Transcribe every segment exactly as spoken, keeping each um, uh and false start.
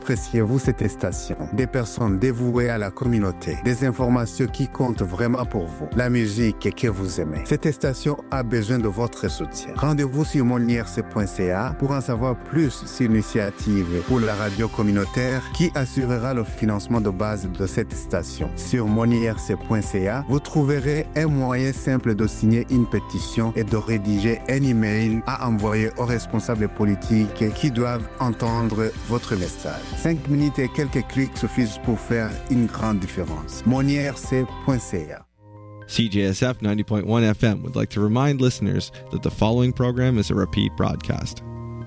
Appréciez-vous cette station? Des personnes dévouées à la communauté, des informations qui comptent vraiment pour vous, la musique que vous aimez. Cette station a besoin de votre soutien. Rendez-vous sur mon i r c point c a pour en savoir plus sur l'initiative pour la radio communautaire qui assurera le financement de base de cette station. Sur mon i r c point c a, vous trouverez un moyen simple de signer une pétition et de rédiger un email à envoyer aux responsables politiques qui doivent entendre votre message. Cinq minutes et quelques clics suffisent pour faire une grande différence. mon i r c point c a. C J S F ninety point one F M would like to remind listeners that the following program is a repeat broadcast.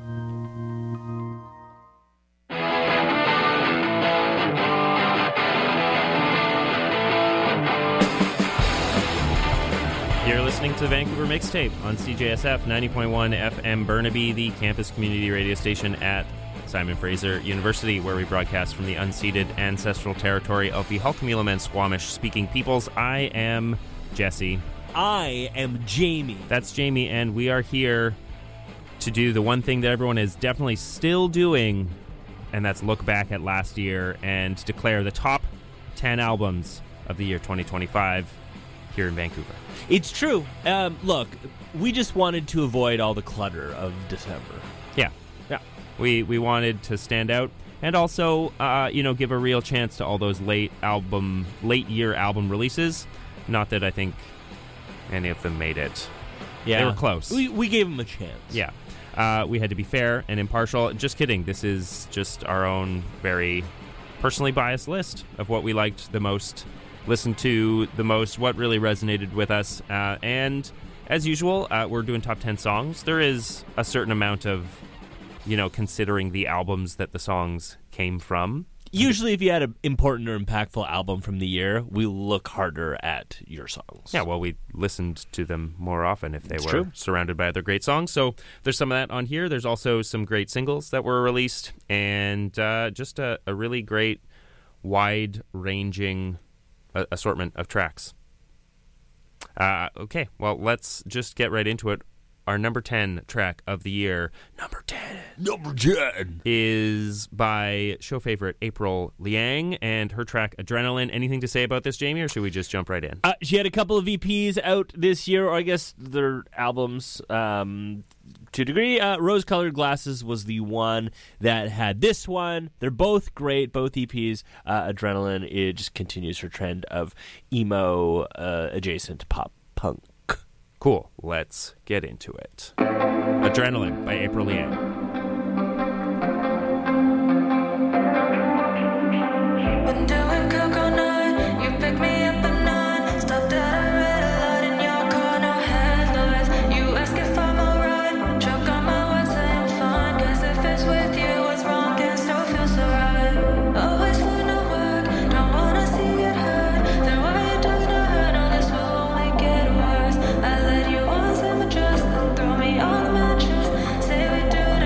You're listening to the Vancouver Mixtape on C J S F ninety point one F M Burnaby, the campus community radio station at Simon Fraser University, where we broadcast from the unceded ancestral territory of the Halkmilum and Squamish-speaking peoples. I am Jesse. I am Jamie. That's Jamie, and we are here to do the one thing that everyone is definitely still doing, and that's look back at last year and declare the top ten albums of the year twenty twenty-five here in Vancouver. It's true. Um, look, we just wanted to avoid all the clutter of December. Yeah, yeah. We we wanted to stand out and also, uh, you know, give a real chance to all those late album, late year album releases. Not that I think any of them made it. Yeah, they were close. We we gave them a chance. Yeah, uh, we had to be fair and impartial. Just kidding. This is just our own very personally biased list of what we liked the most, listened to the most, what really resonated with us, uh, and as usual, uh, we're doing top ten songs. There is a certain amount of, you know, considering the albums that the songs came from. Usually if you had an important or impactful album from the year, we look harder at your songs. Yeah, well, we listened to them more often if they It's were true. surrounded by other great songs. So there's some of that on here. There's also some great singles that were released, and uh, just a, a really great, wide-ranging uh, assortment of tracks. Uh, okay, well, let's just get right into it. Our number ten track of the year, number ten, Number ten. is by show favorite April Liang and her track Adrenaline. Anything to say about this, Jamie, or should we just jump right in? Uh, she had a couple of E Ps out this year, or I guess their albums um, to a degree. Uh, Rose-Colored Glasses was the one that had this one. They're both great, both E Ps. Uh, Adrenaline, it just continues her trend of emo uh, adjacent pop punk. Cool. Let's get into it. Adrenaline by April Liang. Been doing coke all night. You pick me up at nine. Stopped at a red light in your car, no headlights. You ask if I'm alright. Choke on my words, say I'm fine. Guess if it's with you, what's wrong can still feel so right. Always full of work, don't wanna see it hurt. Then why you talking to her? No, this will only get worse. I let you on some adjust, then throw me on the mattress. Say we do it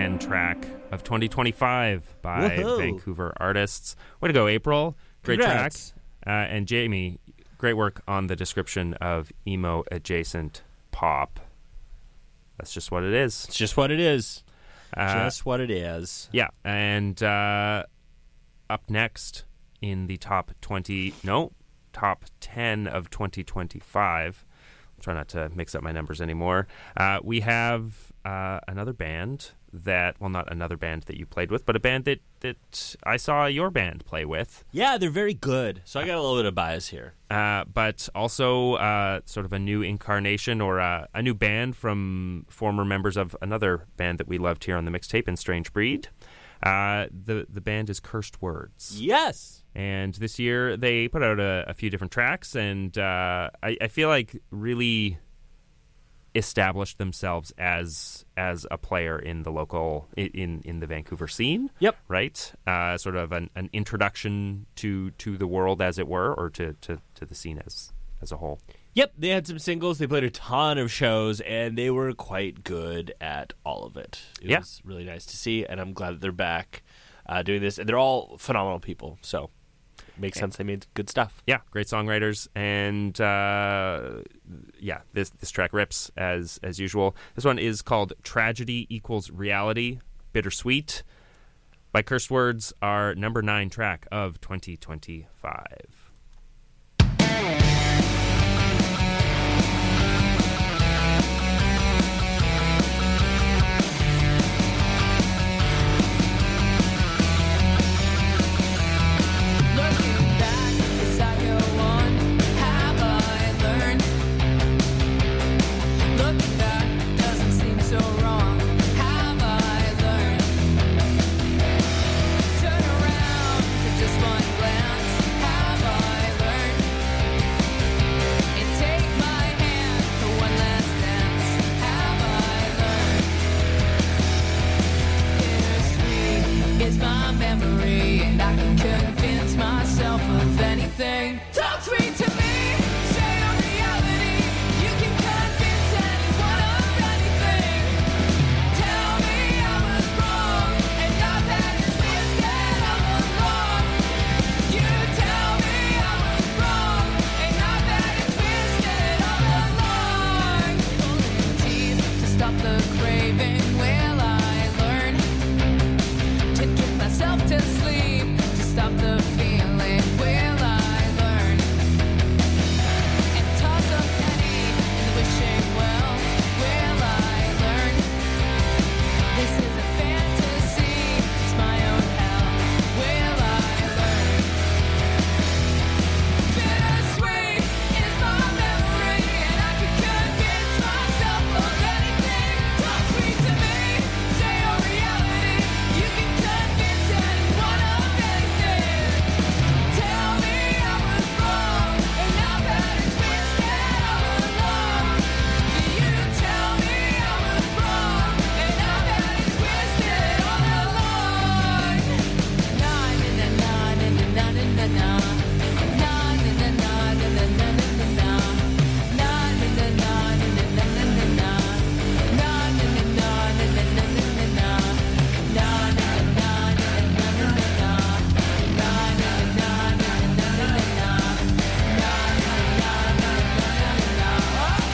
ten track of twenty twenty-five by Woohoo. Vancouver artists. Way to go, April. Great Congrats. track. Uh, and Jamie, great work on the description of emo-adjacent pop. That's just what it is. It's just what it is. Uh, just what it is. Yeah, and uh, up next in the top twenty, no, top ten of twenty twenty-five, I'll try not to mix up my numbers anymore, uh, we have uh, another band that, well, not another band that you played with, but a band that, that I saw your band play with. Yeah, they're very good. So I got a little bit of bias here. Uh, but also uh, sort of a new incarnation or uh, a new band from former members of another band that we loved here on the mixtape in Strange Breed. Uh, the the band is Cursed Words. Yes. And this year they put out a, a few different tracks, and uh, I, I feel like really established themselves as as a player in the local in in the Vancouver scene. Yep. Right. Uh, sort of an, an introduction to to the world, as it were, or to, to, to the scene as as a whole. Yep, they had some singles. They played a ton of shows, and they were quite good at all of it. It Yeah. was really nice to see, and I'm glad that they're back uh, doing this. And they're all phenomenal people, so it makes sense they made good stuff. Yeah, great songwriters, and uh, yeah, this this track rips as as usual. This one is called "Tragedy Equals Reality," Bittersweet, by Cursed Words, our number nine track of twenty twenty-five. Looking back as I go on, have I learned? Looking back doesn't seem so wrong. Have I learned? Turn around for just one glance. Have I learned? And take my hand for one last dance. Have I learned? Bittersweet is my memory, and I can convince myself of anything. Talk sweet to me, say a reality. You can convince anyone of anything. Tell me I was wrong, and not that it's twisted all along. You tell me I was wrong, and not that it's twisted all along. Pulling teeth to stop the craving. Will I learn to get myself to sleep, to stop the feeling? Will I learn? And toss a penny in the wishing well. Will I learn? This is a fantasy, it's my own hell. Will I learn? Bittersweet is my memory, and I can convince myself of anything. Talk sweet to me, say a reality. You can convince anyone of anything. Tell me I was wrong, and now that it's twisted all along. You tell me I was wrong, and now that it's twisted all along. Na na na na na na na na na. Na na na na na na na na na. Na na na na na na na na na na. Na na na na na na na na na. Na na na na na na na na na. Na na na na na na na na na. Na na na na na na na.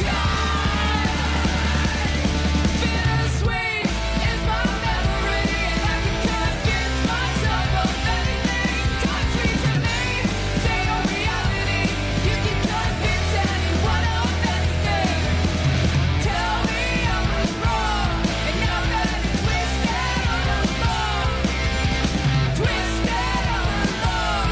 Bittersweet is my memory, and I can convince myself of anything. Talk sweet to me, say a reality. You can convince anyone of anything. Tell me I was wrong, and now that it's twisted all along. Twisted all along.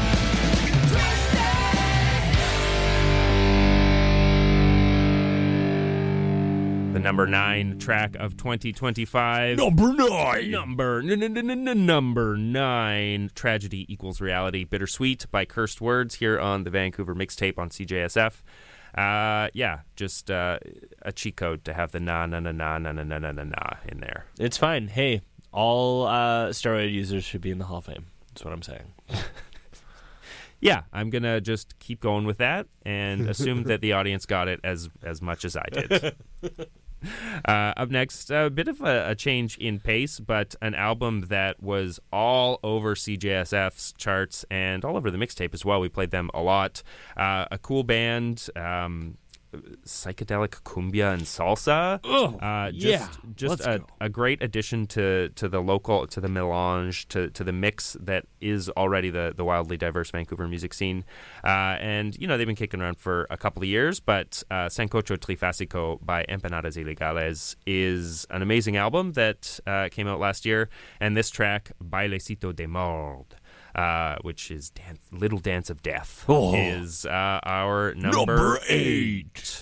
Twisted. The number nine track of twenty twenty-five. Number nine. Number n- n- n- n- number nine, Tragedy Equals Reality, Bittersweet by Cursed Words here on the Vancouver Mixtape on C J S F. Uh, yeah, just uh, a cheat code to have the na na na na na na na na na na in there. It's fine. Hey, all uh, steroid users should be in the Hall of Fame. That's what I'm saying. Yeah, I'm gonna just keep going with that and assume that the audience got it as as much as I did. Uh, up next, a bit of a, a change in pace, but an album that was all over C J S F's charts and all over the mixtape as well. We played them a lot. Uh, a cool band. Um, psychedelic cumbia and salsa. Oh, uh, just, yeah. just Let's a, go. a great addition to, to the local, to the melange, to, to the mix that is already the, the wildly diverse Vancouver music scene. Uh, and, you know, they've been kicking around for a couple of years, but uh, Sancocho Trifásico by Empanadas Ilegales is an amazing album that uh, came out last year. And this track, Bailecito de Mord, Uh, which is dance, Little Dance of Death, Oh. is uh, our number, Number eight. eight.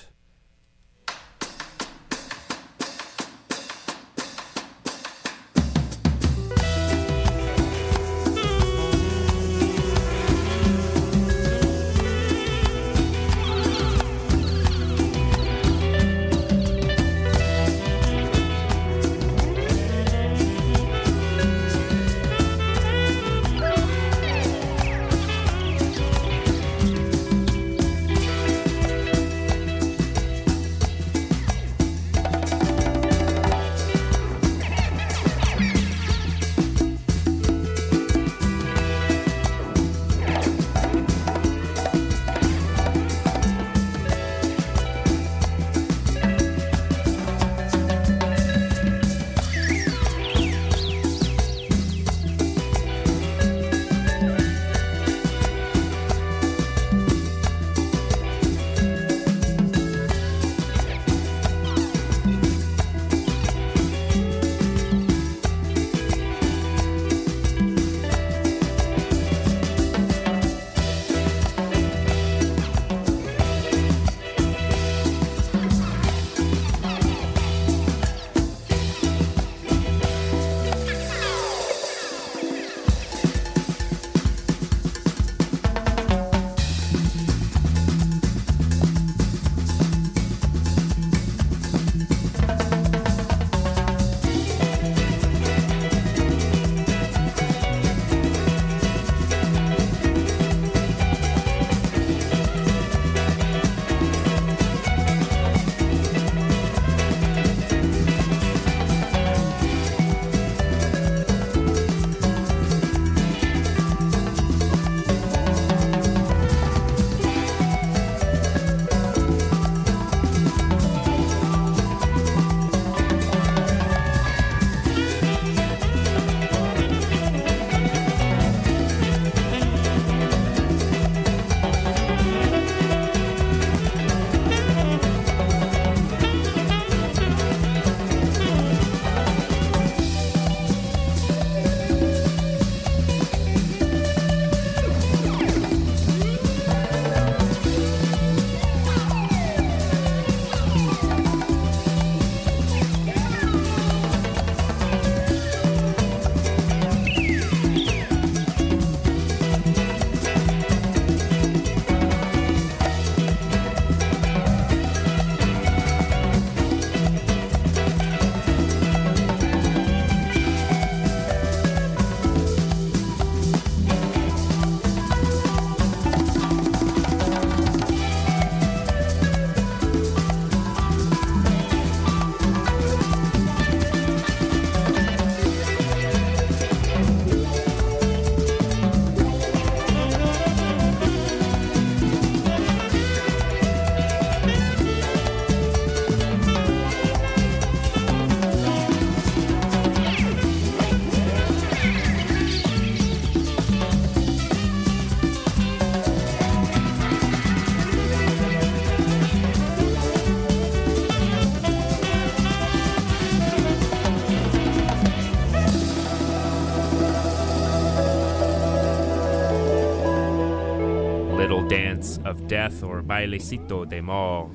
Dance of Death, or Bailecito de Mort,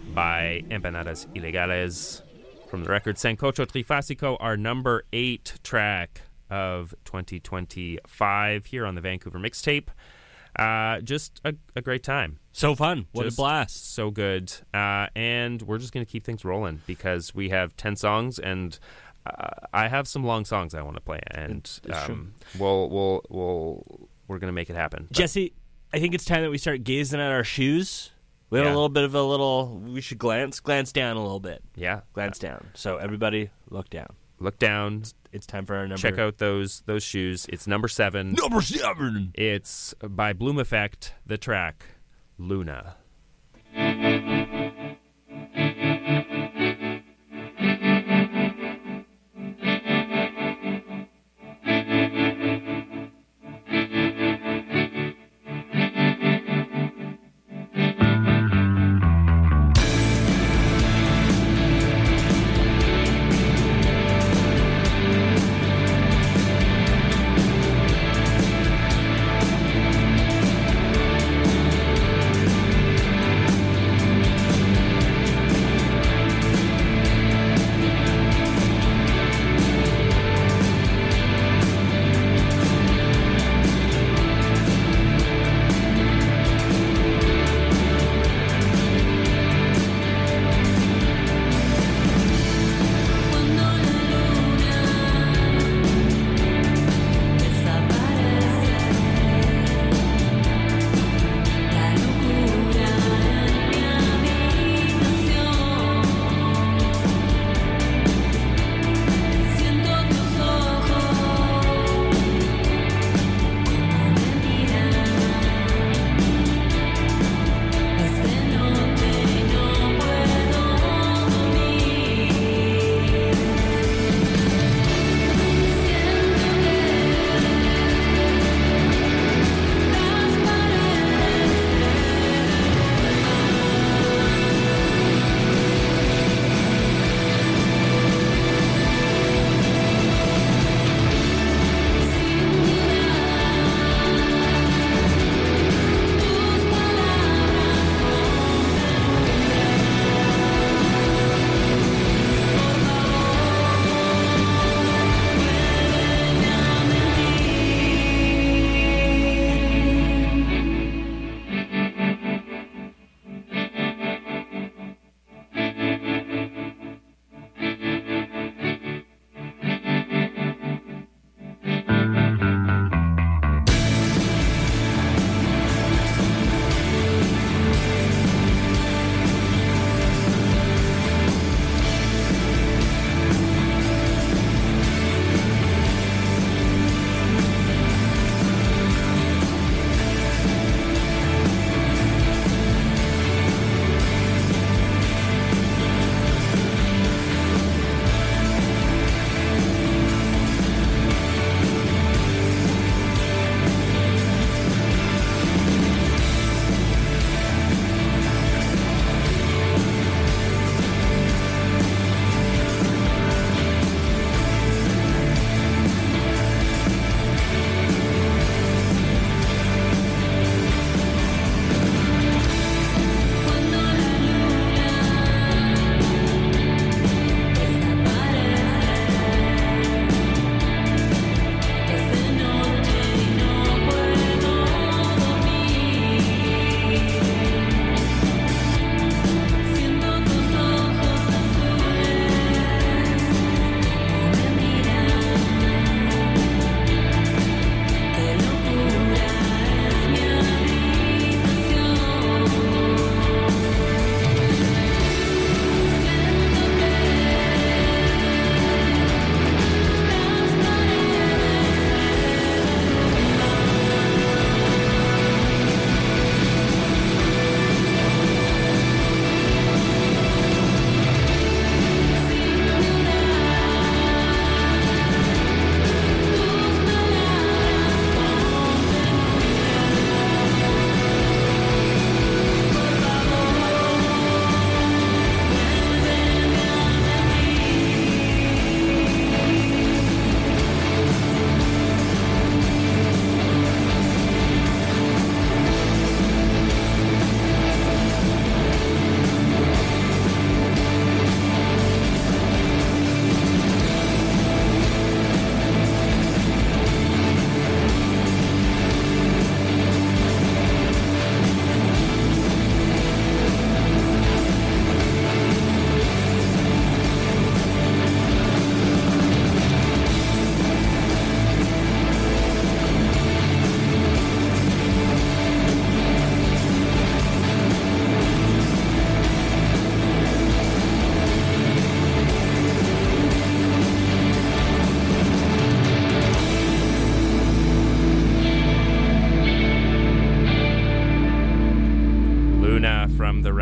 by Empanadas Ilegales. From the record Sancocho Trifásico, our number eight track of twenty twenty-five here on the Vancouver Mixtape. Uh, just a, a great time. So fun. What Just a blast. So good. Uh, and we're just going to keep things rolling because we have ten songs, and uh, I have some long songs I want to play, and It's- it's um, we'll, we'll, we'll, we're going to make it happen. But Jesse, I think it's time that we start gazing at our shoes We have Yeah. a little bit of a little. We should glance glance down a little bit. Yeah. Glance down. So everybody, look down. Look down. It's time for our number. Check out those those shoes. It's number seven. number seven. It's by Bloom Effect, the track Luna.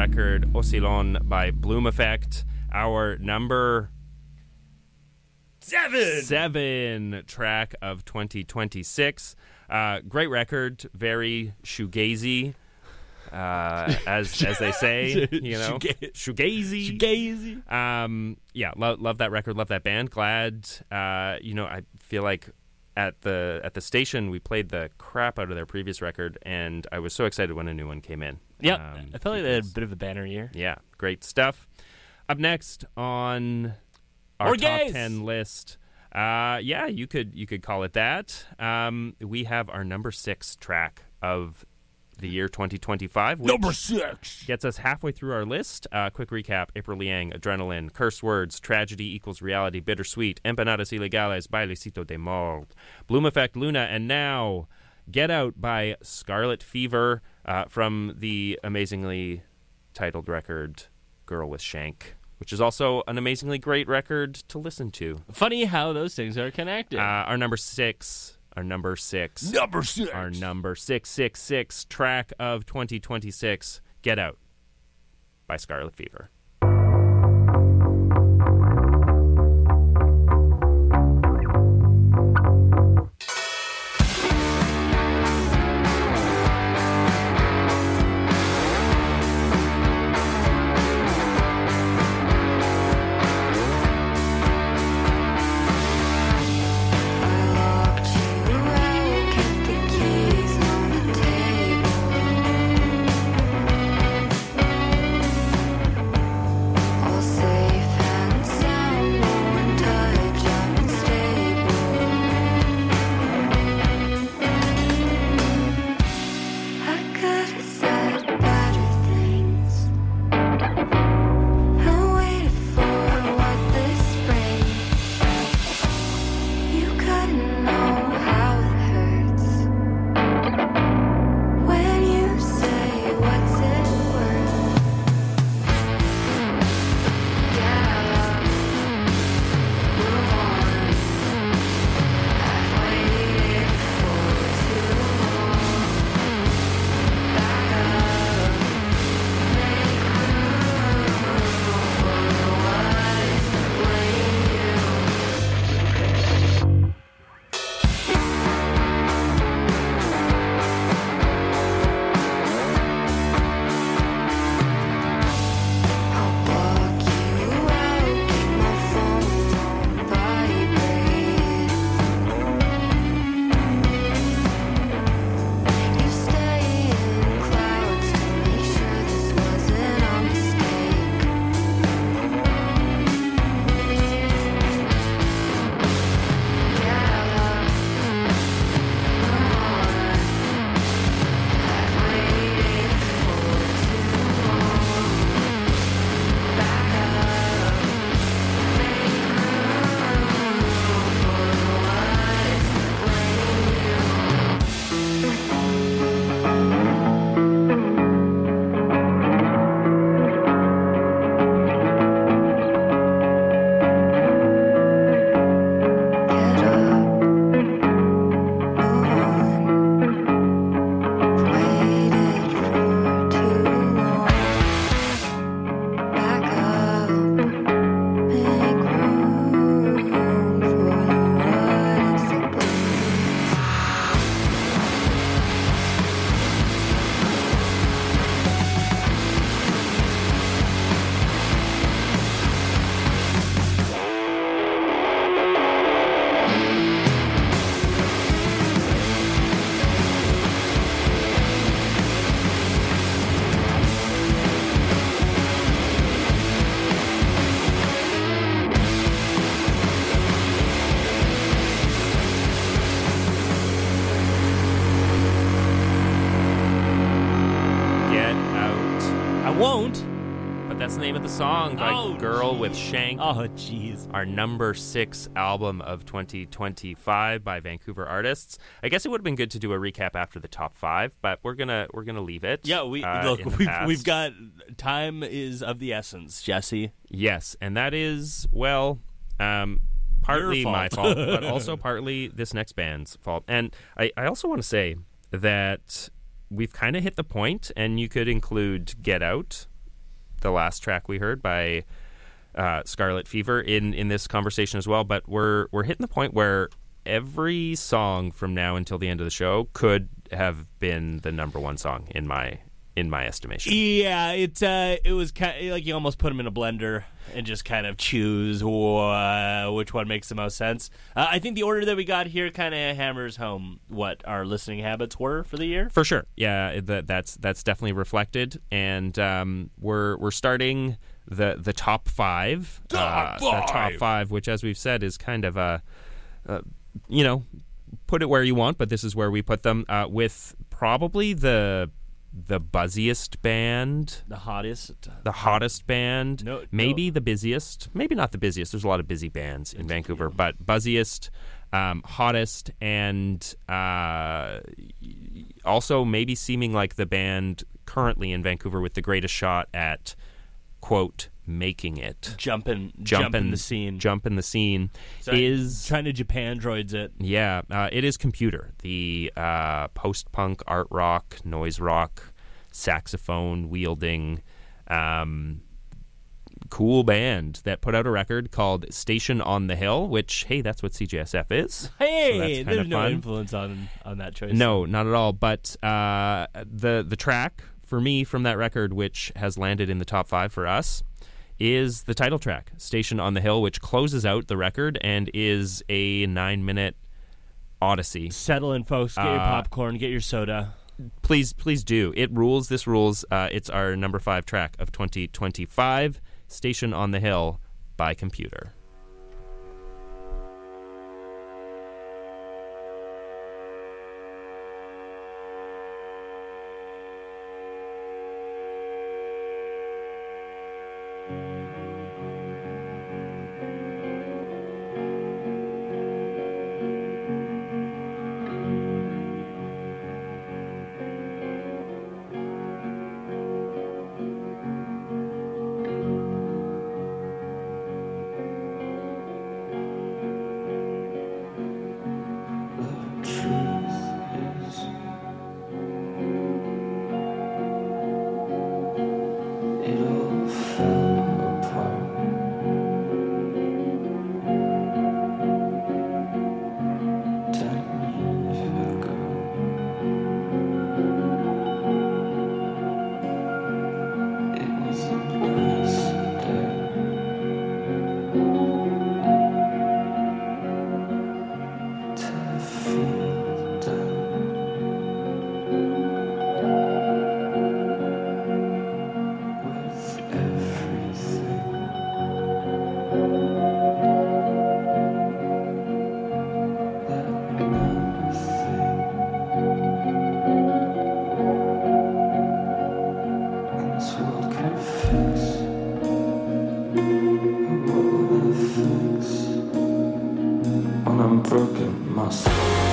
record Oscillon by Bloom Effect. Our number Seven. seven track of twenty twenty-six. Uh, great record, very shoegazy, uh, as as they say, you know, Shoega- shoegazy. Gazy. Um, yeah, love love that record, love that band. Glad, uh, you know, I feel like at the at the station we played the crap out of their previous record, and I was so excited when a new one came in. Yep. Um, I felt like they had a because- bit of a banner year. Yeah, great stuff. Up next on our More top gays. ten list, uh, yeah, you could you could call it that. Um, we have our number six track of the year twenty twenty-five, which Number six. gets us halfway through our list. Uh, quick recap: April Liang, Adrenaline, Curse Words, Tragedy Equals Reality, Bittersweet, Empanadas Ilegales, Bailecito de Mort, Bloom Effect, Luna, and now Get Out by Scarlet Fever uh, from the amazingly titled record Girl with Shank, which is also an amazingly great record to listen to. Funny how those things are connected. Uh, our number six, our number six, Number six. our number six six six track of twenty twenty-six, Get Out by Scarlet Fever. Locked you out, kept the keys on the table. All safe and sound, no one touch, I'm unstable. I could have said better things. I waited for what this brings. You couldn't know how it hurts when you say what's it worth. Get up, move on. I've waited for too long. Back up, make room for the ones that blame you. I'll block you out, keep my phone on vibrate. You stay in clouds to make sure this wasn't a mistake. Get up, move on. I've waited for too long. Back up, make room for the ones that blame you. Get up, move on. Waited for too long. Back up, make room for the ones that blame you. Get Out. I won't. But that's the name of the song by Oh, Girl with Shank. Oh, jeez. Our number six album of twenty twenty-five by Vancouver artists. I guess it would have been good to do a recap after the top five, but we're gonna we're gonna leave it. Yeah, we uh, look. in the We've, past. we've got time is of the essence, Jesse. Yes, and that is well, um, partly Your my fault. fault, but also partly this next band's fault. And I, I also want to say that we've kind of hit the point, and you could include Get Out the last track we heard by uh, Scarlet Fever in, in this conversation as well. But we're we're hitting the point where every song from now until the end of the show could have been the number one song in my in my estimation. Yeah, it uh, it was kind of like you almost put them in a blender and just kind of choose uh, which one makes the most sense. Uh, I think the order that we got here kind of hammers home what our listening habits were for the year. For sure, yeah, that, that's that's definitely reflected, and um, we're we're starting the the top five, Top uh, five! the top five, which, as we've said, is kind of a, uh, you know, put it where you want, but this is where we put them uh, with probably the. The buzziest band, The hottest. the hottest band, No- maybe the busiest, maybe not the busiest. There's a lot of busy bands in Vancouver, but buzziest, um, hottest, and uh, also maybe seeming like the band currently in Vancouver with the greatest shot at, quote, making it. Jumping, Jumping jumping the scene. Jumping the scene So is trying to Japan droids it. yeah, uh, it is Computer, the uh, post-punk, art rock, noise rock, saxophone wielding, um, cool band that put out a record called Station on the Hill, which, hey, that's what C J S F is. So Hey, that's kinda there's no fun. influence on on that choice. No, not at all. But uh, the the track for me from that record, which has landed in the top five for us, is the title track, Station on the Hill, which closes out the record and is a nine-minute odyssey. Settle in, folks. Get your Uh, popcorn. Get your soda. Please, please do. It rules. This rules. Uh, it's our number five track of twenty twenty-five, Station on the Hill by Computer. When I'm broken, my soul